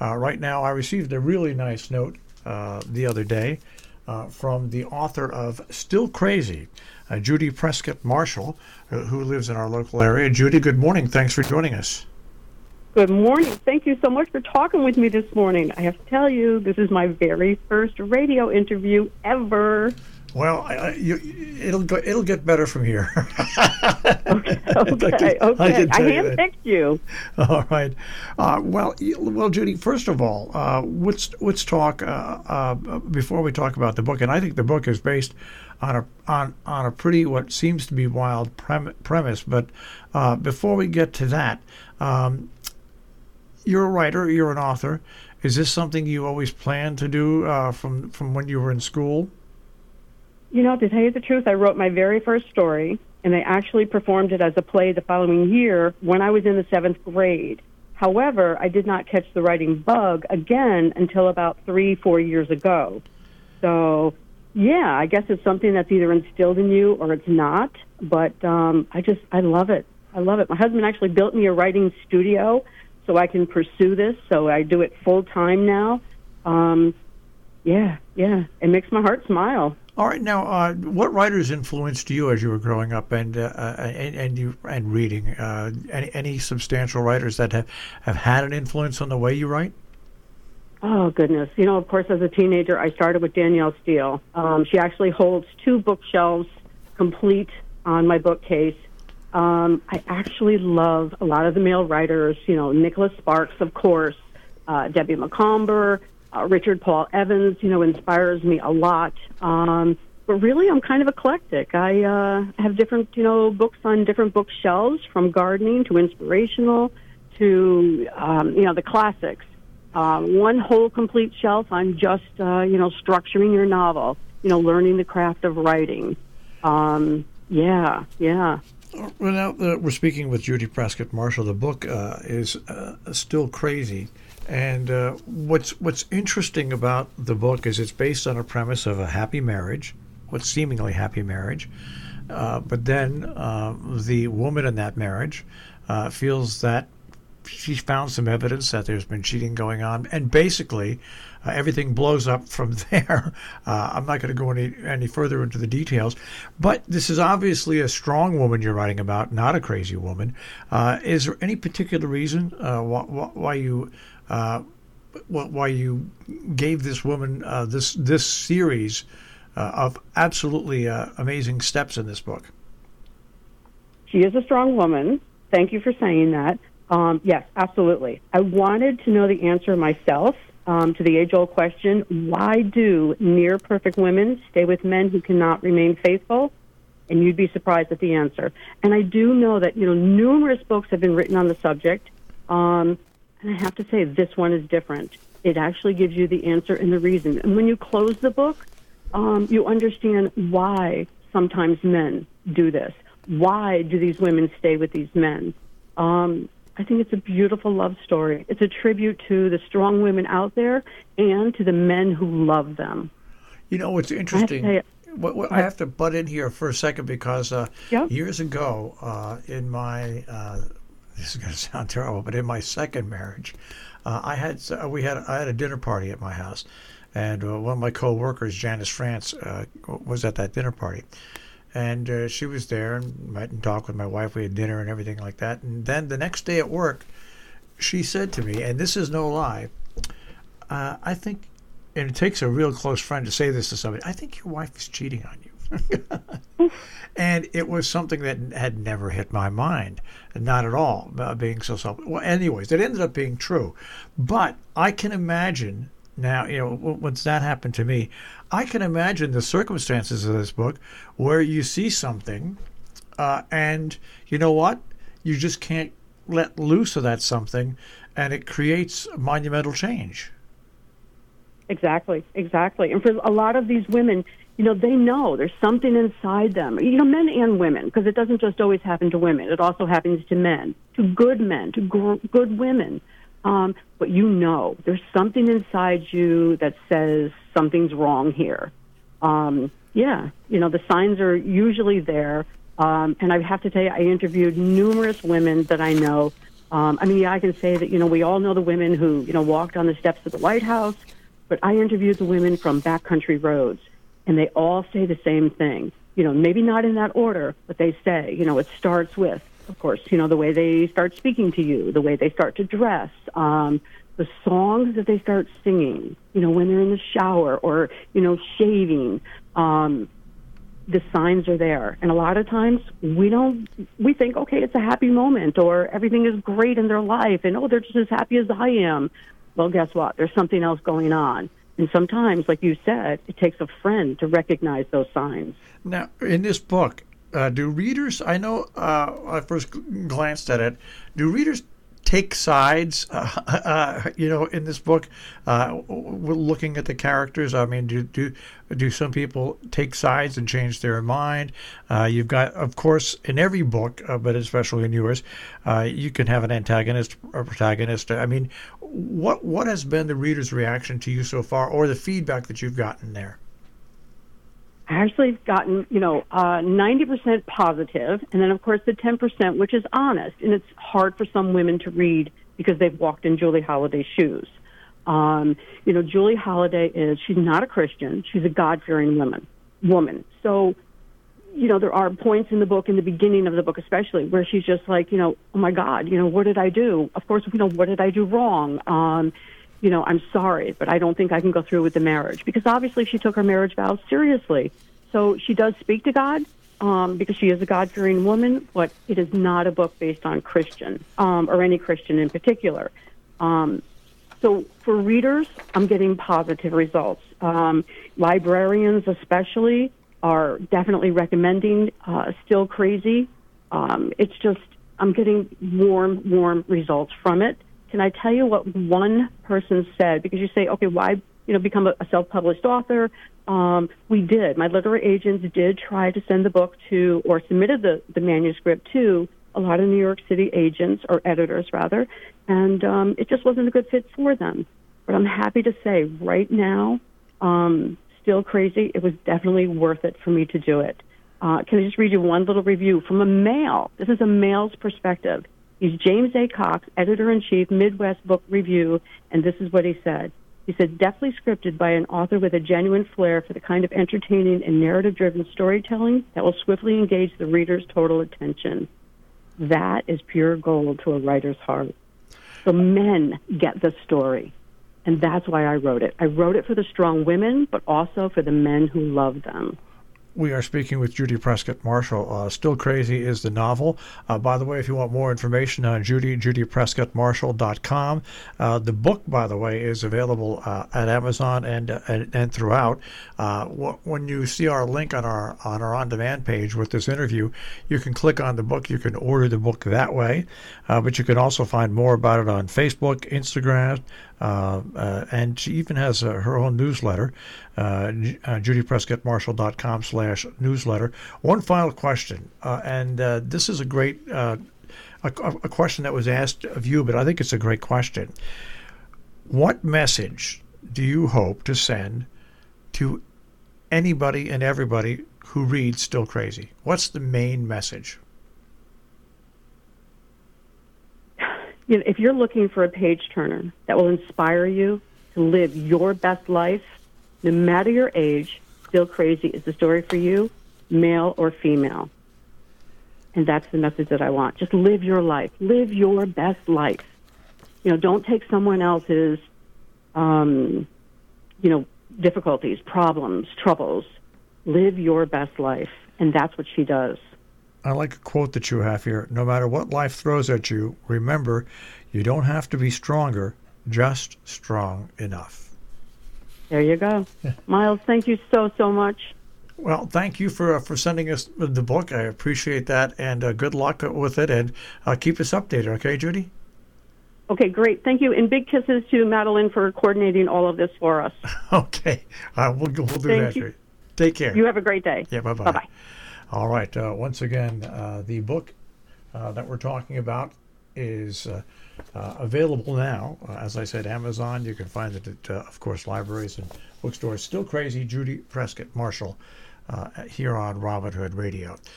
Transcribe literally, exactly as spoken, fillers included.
Uh, right now, I received a really nice note uh, the other day uh, from the author of Still Crazy, uh, Judy Prescott Marshall, uh, who lives in our local area. Judy, good morning. Thanks for joining us. Good morning. Thank you so much for talking with me this morning. I have to tell you, this is my very first radio interview ever. Well, I, I, you, it'll go, it'll get better from here. okay, okay, I, okay. I, I handpicked you. All right. Uh, well, well, Judy. First of all, uh, let's let's talk uh, uh, before we talk about the book. And I think the book is based on a on on a pretty what seems to be wild prem- premise. But uh, before we get to that. Um, You're a writer. You're an author. Is this something you always planned to do uh, from from when you were in school? You know, to tell you the truth, I wrote my very first story, and I actually performed it as a play the following year when I was in the seventh grade. However, I did not catch the writing bug again until about three, four years ago. So, yeah, I guess it's something that's either instilled in you or it's not. But um, I just, I love it. I love it. My husband actually built me a writing studio so I can pursue this, so I do it full-time now. Um, yeah, yeah, it makes my heart smile. All right, now, uh, what writers influenced you as you were growing up and uh, and, and you and reading? Uh, any, any substantial writers that have, have had an influence on the way you write? Oh, goodness. You know, of course, as a teenager, I started with Danielle Steele. Um, she actually holds two bookshelves complete on my bookcase. Um, I actually love a lot of the male writers, you know, Nicholas Sparks, of course, uh, Debbie Macomber, uh, Richard Paul Evans, you know, inspires me a lot. Um, but really, I'm kind of eclectic. I uh, have different, you know, books on different bookshelves, from gardening to inspirational to, um, you know, the classics. Uh, one whole complete shelf on just, uh, you know, structuring your novel, you know, learning the craft of writing. Um, yeah, yeah. Well, now uh, we're speaking with Judy Prescott Marshall. The book uh, is uh, Still Crazy, and uh, what's what's interesting about the book is it's based on a premise of a happy marriage, what's seemingly happy marriage, uh, but then uh, the woman in that marriage uh, feels that she's found some evidence that there's been cheating going on, and basically uh, everything blows up from there. Uh, I'm not going to go any, any further into the details, but this is obviously a strong woman you're writing about, not a crazy woman. Uh, is there any particular reason uh, wh- why you uh, why you gave this woman uh, this this series uh, of absolutely uh, amazing steps in this book? She is a strong woman. Thank you for saying that. Um, yes, absolutely. I wanted to know the answer myself um, to the age-old question, why do near-perfect women stay with men who cannot remain faithful? And you'd be surprised at the answer. And I do know that, you know, numerous books have been written on the subject, um, and I have to say this one is different. It actually gives you the answer and the reason. And when you close the book, um, you understand why sometimes men do this. Why do these women stay with these men? Um, I think it's a beautiful love story. It's a tribute to the strong women out there and to the men who love them. You know, it's interesting. I have to, what, what, I have to butt in here for a second because uh, yep. years ago, uh, in my, uh, this is going to sound terrible, but in my second marriage, uh, I had uh, we had I had a dinner party at my house, and uh, one of my co-workers, Janice France, uh, was at that dinner party. And uh, she was there and met and talked with my wife. We had dinner and everything like that. And then the next day at work, she said to me, and this is no lie, uh, I think, and it takes a real close friend to say this to somebody, I think your wife is cheating on you. And it was something that had never hit my mind, not at all, uh, being so self. Well, anyways, it ended up being true. But I can imagine now, you know, once that happened to me, I can imagine the circumstances of this book where you see something uh, and you know what? You just can't let loose of that something, and it creates monumental change. Exactly, exactly. And for a lot of these women, you know, they know there's something inside them, you know, men and women, because it doesn't just always happen to women. It also happens to men, to good men, to gr- good women. Um, but you know, there's something inside you that says something's wrong here. Um, yeah, you know, the signs are usually there. Um, and I have to tell you, I interviewed numerous women that I know Um, I mean, yeah, I can say that, you know, we all know the women who, you know, walked on the steps of the White House, but I interviewed the women from backcountry roads, and they all say the same thing. You know, maybe not in that order, but they say, you know, it starts with, of course, you know, the way they start speaking to you, the way they start to dress, um, the songs that they start singing, you know, when they're in the shower or, you know, shaving. Um, the signs are there. And a lot of times we don't, we think, okay, it's a happy moment or everything is great in their life and, oh, they're just as happy as I am. Well, guess what? There's something else going on. And sometimes, like you said, it takes a friend to recognize those signs. Now, in this book, uh, do readers, I know uh, I first glanced at it, do readers take sides, uh, uh, you know, in this book, uh, looking at the characters? I mean, do do do some people take sides and change their mind? Uh, you've got, of course, in every book, uh, but especially in yours, uh, you can have an antagonist or protagonist. I mean, what what has been the reader's reaction to you so far, or the feedback that you've gotten there? I actually have gotten, you know, uh, ninety percent positive, and then, of course, the ten percent, which is honest. And it's hard for some women to read because they've walked in Julie Holliday's shoes. Um, you know, Julie Holliday is, she's not a Christian. She's a God-fearing woman. woman. So, you know, there are points in the book, in the beginning of the book especially, where she's just like, you know, oh, my God, you know, what did I do? Of course, you know, what did I do wrong? Um You know, I'm sorry, but I don't think I can go through with the marriage. Because obviously she took her marriage vows seriously. So she does speak to God um, because she is a God-fearing woman, but it is not a book based on Christian um, or any Christian in particular. Um, so for readers, I'm getting positive results. Um, librarians especially are definitely recommending uh, Still Crazy. Um, it's just, I'm getting warm, warm results from it. Can I tell you what one person said? Because you say, okay, why, you know, become a, a self-published author? Um, we did. My literary agents did try to send the book to, or submitted the, the manuscript to, a lot of New York City agents, or editors rather, and um, it just wasn't a good fit for them. But I'm happy to say right now, um, Still Crazy, it was definitely worth it for me to do it. Uh, can I just read you one little review from a male? This is a male's perspective. He's James A. Cox, editor-in-chief, Midwest Book Review, and this is what he said. He said, deftly scripted by an author with a genuine flair for the kind of entertaining and narrative-driven storytelling that will swiftly engage the reader's total attention. That is pure gold to a writer's heart. So men get the story, and that's why I wrote it. I wrote it for the strong women, but also for the men who love them. We are speaking with Judy Prescott Marshall. Uh, Still Crazy is the novel. Uh, by the way, if you want more information on Judy, judy prescott marshall dot com. Uh, the book, by the way, is available uh, at Amazon and, uh, and and throughout. Uh, wh- when you see our link on our on our on-demand page with this interview, you can click on the book. You can order the book that way, uh, but you can also find more about it on Facebook, Instagram, uh, uh, and she even has uh, her own newsletter, uh, uh, judy prescott marshall dot com slash newsletter. One final question, uh, and uh, this is a great uh, a, a question that was asked of you, but I think it's a great question. What message do you hope to send to anybody and everybody who reads Still Crazy? What's the main message? You know, if you're looking for a page turner that will inspire you to live your best life, no matter your age, Still Crazy is the story for you, male or female. And that's the message that I want. Just live your life. Live your best life. You know, don't take someone else's, um, you know, difficulties, problems, troubles. Live your best life. And that's what she does. I like a quote that you have here. No matter what life throws at you, remember, you don't have to be stronger, just strong enough. There you go. Miles, thank you so, so much. Well, thank you for uh, for sending us the book. I appreciate that, and uh, good luck with it, and uh, keep us updated, okay, Judy? Okay, great. Thank you, and big kisses to Madeline for coordinating all of this for us. Okay. Uh, we'll, we'll do thank that. You. Take care. You have a great day. Yeah, bye-bye. Bye-bye. All right. Uh, once again, uh, the book uh, that we're talking about is uh, uh, available now. Uh, as I said, Amazon. You can find it at, uh, of course, libraries and bookstores. Still Crazy, Judy Prescott Marshall, uh, here on Robin Hood Radio.